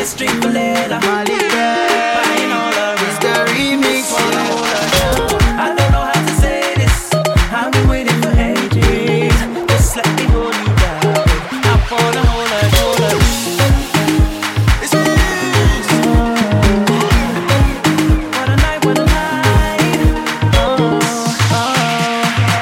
street for later. Buying all around. It's the remix. I don't know how to say this. I've been waiting for ages. Just let me hold you down. I wanna hold her, hold her. What a night, what a night. Oh, oh.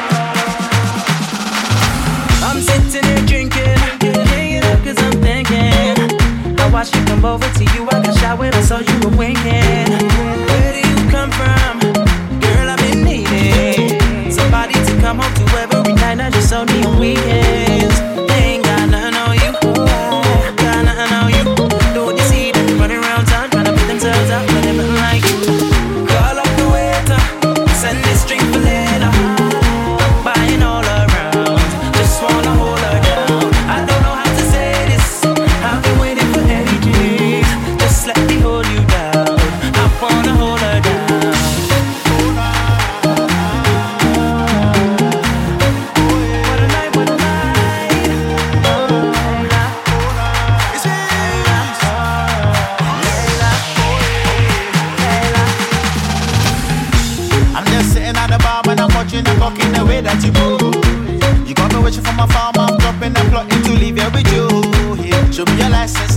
I'm sitting here drinking, hanging up 'cause I'm thinking. I watched you come over to you, I got shot when I saw you were winking. Where do you come from? Girl, I've been needing somebody to come home to every night, not just only on weekends. They ain't got nothing on you, got nothing on you. Don't you see them running around town trying to put themselves up for them like you? Call up the waiter, send this drink for later. Buying all around, just wanna hold her down. I don't know how to say this, I've been waiting for ages. Just let me hold you down, I wanna hold her down. What a night, what a night. I'm just sitting at the bar and I'm watching and talking the way that you move. You got me wishing for my farm, I'm dropping and plotting to leave here with you. Yeah. Show me your license